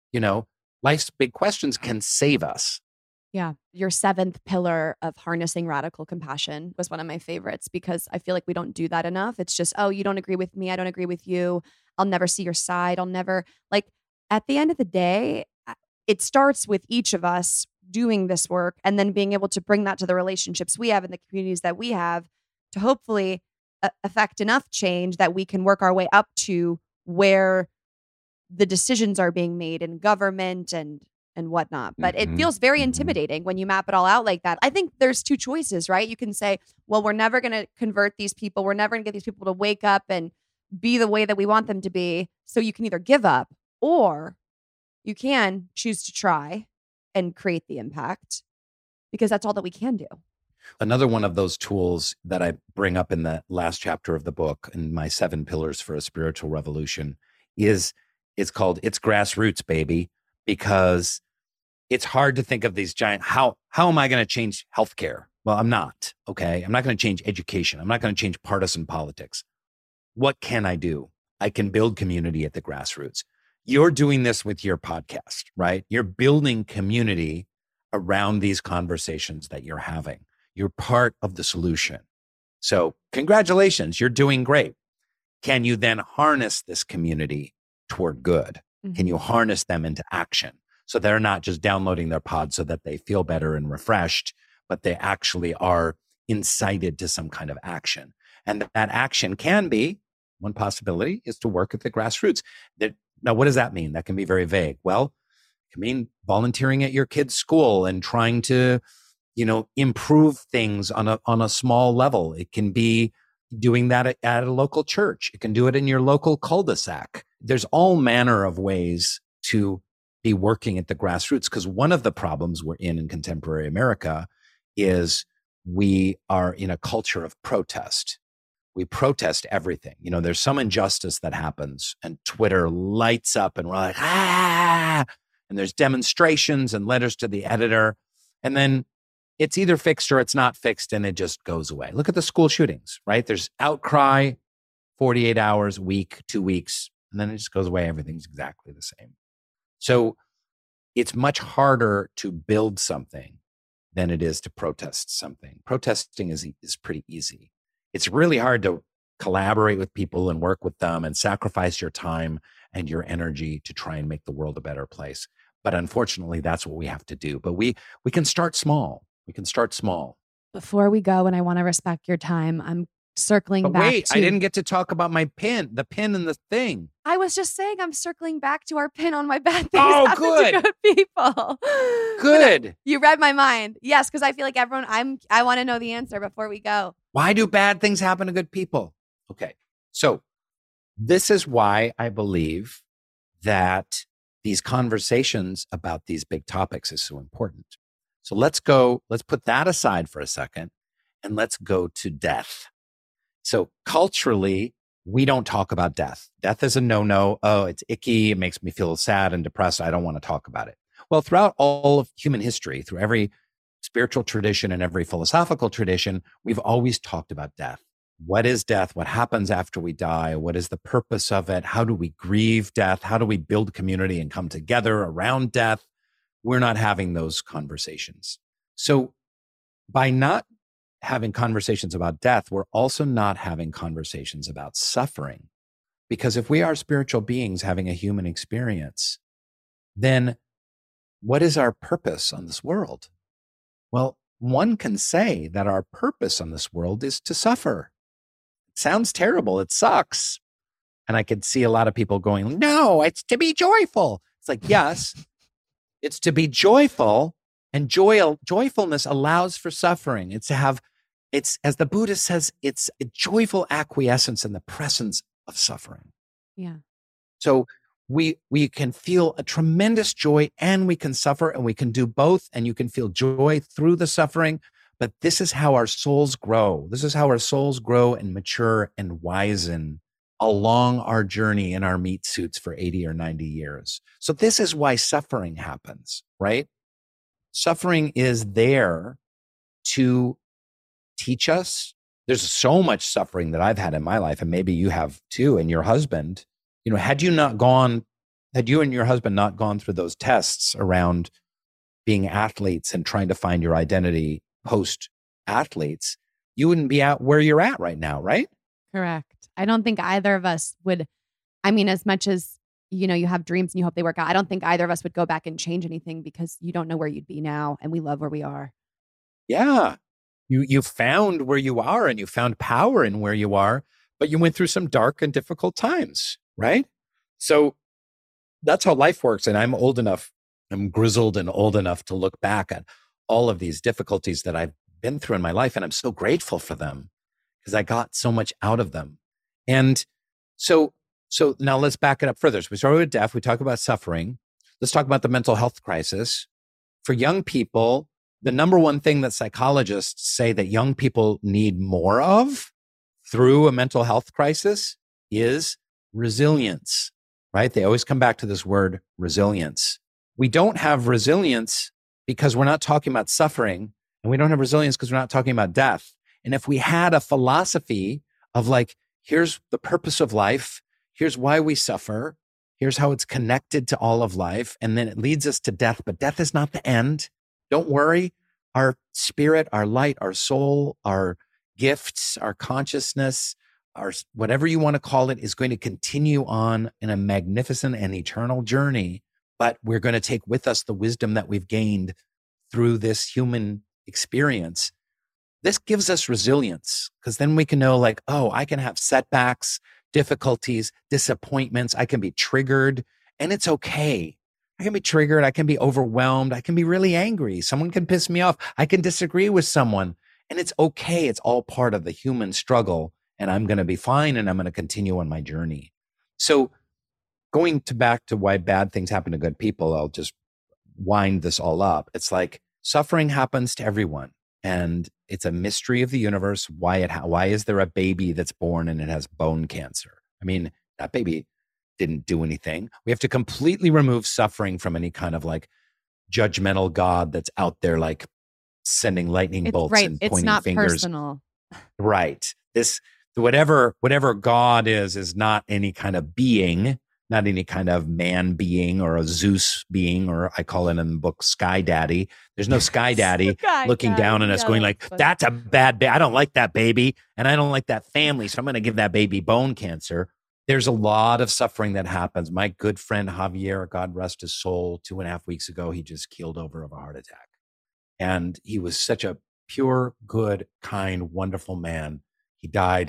life's big questions can save us. Yeah. Your 7th pillar of harnessing radical compassion was one of my favorites because I feel like we don't do that enough. It's just, oh, you don't agree with me. I don't agree with you. I'll never see your side. I'll never, like, at the end of the day, it starts with each of us doing this work and then being able to bring that to the relationships we have in the communities that we have to hopefully affect enough change that we can work our way up to where the decisions are being made in government and whatnot. But it feels very intimidating when you map it all out like that. I think there's 2 choices, right? You can say, well, we're never going to convert these people. We're never going to get these people to wake up and be the way that we want them to be. So you can either give up or you can choose to try and create the impact because that's all that we can do. Another one of those tools that I bring up in the last chapter of the book in my 7 pillars for a spiritual revolution it's called It's Grassroots, Baby, because it's hard to think of these giant, how am I going to change healthcare? Well, I'm not, okay? I'm not going to change education. I'm not going to change partisan politics. What can I do? I can build community at the grassroots. You're doing this with your podcast, right? You're building community around these conversations that you're having. You're part of the solution. So congratulations, you're doing great. Can you then harness this community toward good? Can you harness them into action so they're not just downloading their pod so that they feel better and refreshed, but they actually are incited to some kind of action? And that action can be, one possibility is to work at the grassroots. Now, what does that mean? That can be very vague. Well, it can mean volunteering at your kid's school and trying to, improve things on a small level. It can be doing that at a local church. You can do it in your local cul-de-sac. There's all manner of ways to be working at the grassroots, because one of the problems we're in contemporary America is we are in a culture of protest. We protest everything. There's some injustice that happens and Twitter lights up and we're like, and there's demonstrations and letters to the editor. And then it's either fixed or it's not fixed and it just goes away. Look at the school shootings, right? There's outcry, 48 hours, week, 2 weeks, and then it just goes away. Everything's exactly the same. So it's much harder to build something than it is to protest something. Protesting is pretty easy. It's really hard to collaborate with people and work with them and sacrifice your time and your energy to try and make the world a better place. But unfortunately, that's what we have to do. But we can start small. We can start small. Before we go, and I want to respect your time, I'm circling back. Wait, I didn't get to talk about my pin, the pin and the thing. I was just saying I'm circling back to our pin on my bad things happen to good people. Good. You read my mind. Yes, because I feel like I want to know the answer before we go. Why do bad things happen to good people? Okay, so this is why I believe that these conversations about these big topics is so important. So let's put that aside for a second and let's go to death. So culturally, we don't talk about death. Death is a no-no. Oh, it's icky. It makes me feel sad and depressed. I don't want to talk about it. Well, throughout all of human history, through every spiritual tradition and every philosophical tradition, we've always talked about death. What is death? What happens after we die? What is the purpose of it? How do we grieve death? How do we build community and come together around death? We're not having those conversations. So by not having conversations about death, we're also not having conversations about suffering. Because if we are spiritual beings having a human experience, then what is our purpose on this world? Well, one can say that our purpose on this world is to suffer. It sounds terrible. It sucks. And I could see a lot of people going, no, it's to be joyful. It's like, yes, it's to be joyful. And joyfulness allows for suffering. It's, as the Buddha says, it's a joyful acquiescence in the presence of suffering. Yeah. So we can feel a tremendous joy and we can suffer and we can do both, and you can feel joy through the suffering. But this is how our souls grow. This is how our souls grow and mature and wisen along our journey in our meat suits for 80 or 90 years. So this is why suffering happens, right? Suffering is there to teach us. There's so much suffering that I've had in my life, and maybe you have too, and your husband. You know, had you and your husband not gone through those tests around being athletes and trying to find your identity post athletes, you wouldn't be out where you're at right now, right? Correct. I don't think either of us would, I mean, as much as, you know, you have dreams and you hope they work out, I don't think either of us would go back and change anything because you don't know where you'd be now. And we love where we are. Yeah. You found where you are and you found power in where you are, but you went through some dark and difficult times, right? So that's how life works. And I'm grizzled and old enough to look back at all of these difficulties that I've been through in my life. And I'm so grateful for them because I got so much out of them. And so now let's back it up further. So we started with death. We talk about suffering. Let's talk about the mental health crisis. For young people, the number one thing that psychologists say that young people need more of through a mental health crisis is resilience, right? They always come back to this word resilience. We don't have resilience because we're not talking about suffering, and we don't have resilience because we're not talking about death. And if we had a philosophy of like, here's the purpose of life, here's why we suffer, here's how it's connected to all of life, and then it leads us to death, but death is not the end. Don't worry. Our spirit, our light, our soul, our gifts, our consciousness, our whatever you want to call it, is going to continue on in a magnificent and eternal journey. But we're going to take with us the wisdom that we've gained through this human experience. This gives us resilience because then we can know like, oh, I can have setbacks, difficulties, disappointments. I can be triggered and it's okay. I can be triggered. I can be overwhelmed. I can be really angry. Someone can piss me off. I can disagree with someone and it's okay. It's all part of the human struggle and I'm going to be fine and I'm going to continue on my journey. So going back to why bad things happen to good people, I'll just wind this all up. It's like suffering happens to everyone. And it's a mystery of the universe. Why is there a baby that's born and it has bone cancer? I mean, that baby didn't do anything. We have to completely remove suffering from any kind of like judgmental God that's out there like sending lightning bolts and pointing it's not fingers. Personal. Right. This whatever God is not any kind of being, not any kind of man being or a Zeus being, or I call it in the book Sky Daddy. There's no Sky Daddy looking down on us going like, that's a bad baby. I don't like that baby and I don't like that family. So I'm going to give that baby bone cancer. There's a lot of suffering that happens. My good friend Javier, God rest his soul, 2.5 weeks ago, he just keeled over of a heart attack. And he was such a pure, good, kind, wonderful man. He died.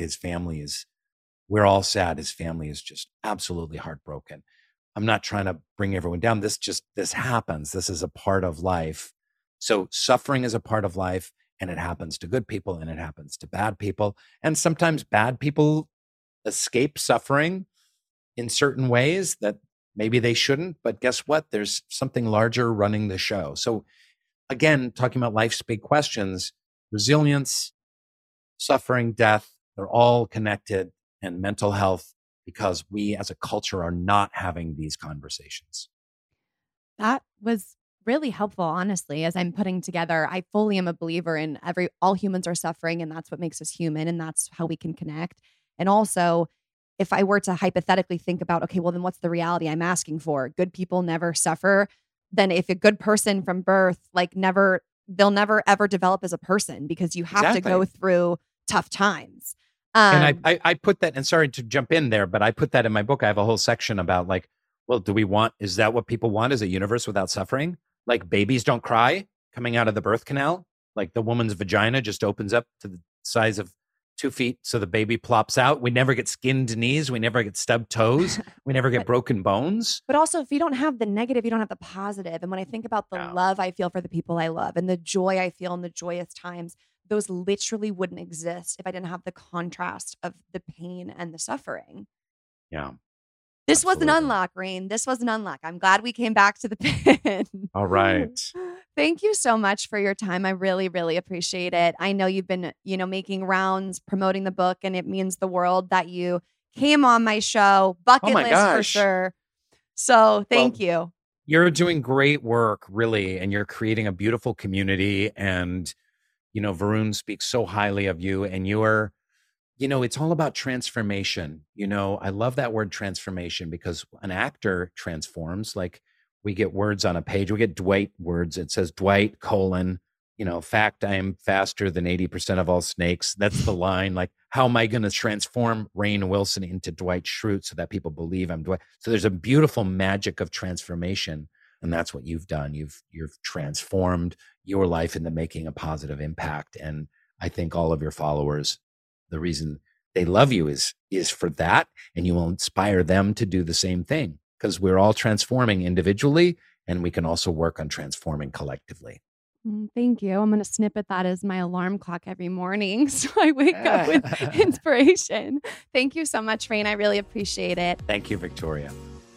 We're all sad. His family is just absolutely heartbroken. I'm not trying to bring everyone down. This happens. This is a part of life. So suffering is a part of life and it happens to good people and it happens to bad people. And sometimes bad people escape suffering in certain ways that maybe they shouldn't, but guess what? There's something larger running the show. So again, talking about life's big questions, resilience, suffering, death, they're all connected. And mental health, because we as a culture are not having these conversations. That was really helpful, honestly, as I'm putting together. I fully am a believer in all humans are suffering, and that's what makes us human, and that's how we can connect. And also, if I were to hypothetically think about, okay, well, then what's the reality I'm asking for? Good people never suffer. Then if a good person from birth, they'll never ever develop as a person because you have to go through tough times. And I put that, and sorry to jump in there, but I put that in my book. I have a whole section about like, well, is that what people want? Is a universe without suffering? Like babies don't cry coming out of the birth canal? Like the woman's vagina just opens up to the size of 2 feet so the baby plops out. We never get skinned knees. We never get stubbed toes. We never get broken bones. But also, if you don't have the negative, you don't have the positive. And when I think about the love I feel for the people I love and the joy I feel in the joyous times, those literally wouldn't exist if I didn't have the contrast of the pain and the suffering. Yeah. This was an unlock, Rain. This was an unlock. I'm glad we came back to the pin. All right. Thank you so much for your time. I really, really appreciate it. I know you've been, making rounds, promoting the book, and it means the world that you came on my show. Bucket list for sure. So thank you. You're doing great work, really, and you're creating a beautiful community. And, Varun speaks so highly of you, and you're, it's all about transformation. I love that word transformation because an actor transforms. Like we get words on a page, we get Dwight words. It says Dwight : fact, I am faster than 80% of all snakes. That's the line. Like, how am I going to transform Rainn Wilson into Dwight Schrute so that people believe I'm Dwight? So there's a beautiful magic of transformation. And that's what you've done. You've transformed your life into making a positive impact. And I think all of your followers, the reason they love you is for that. And you will inspire them to do the same thing because we're all transforming individually and we can also work on transforming collectively. Thank you. I'm going to snippet that as my alarm clock every morning so I wake up with inspiration. Thank you so much, Rainn. I really appreciate it. Thank you, Victoria.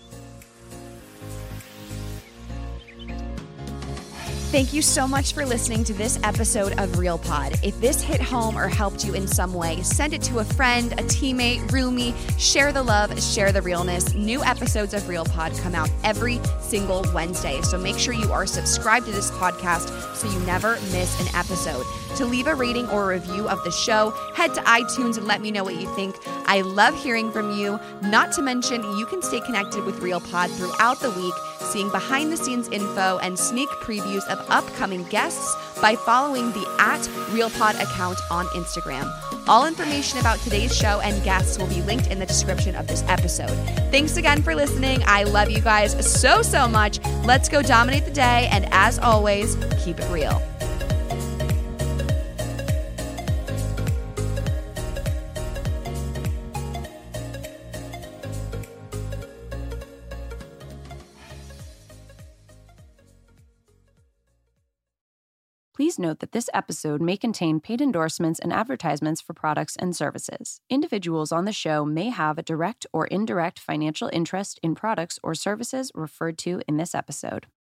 Thank you so much for listening to this episode of Real Pod. If this hit home or helped you in some way, send it to a friend, a teammate, roomie. Share the love, share the realness. New episodes of Real Pod come out every single Wednesday. So make sure you are subscribed to this podcast so you never miss an episode. To leave a rating or a review of the show, head to iTunes and let me know what you think. I love hearing from you. Not to mention, you can stay connected with Real Pod throughout the week, seeing behind the scenes info and sneak previews of upcoming guests by following the @RealPod account on Instagram. All information about today's show and guests will be linked in the description of this episode. Thanks again for listening. I love you guys so, so much. Let's go dominate the day. And as always, keep it real. Please note that this episode may contain paid endorsements and advertisements for products and services. Individuals on the show may have a direct or indirect financial interest in products or services referred to in this episode.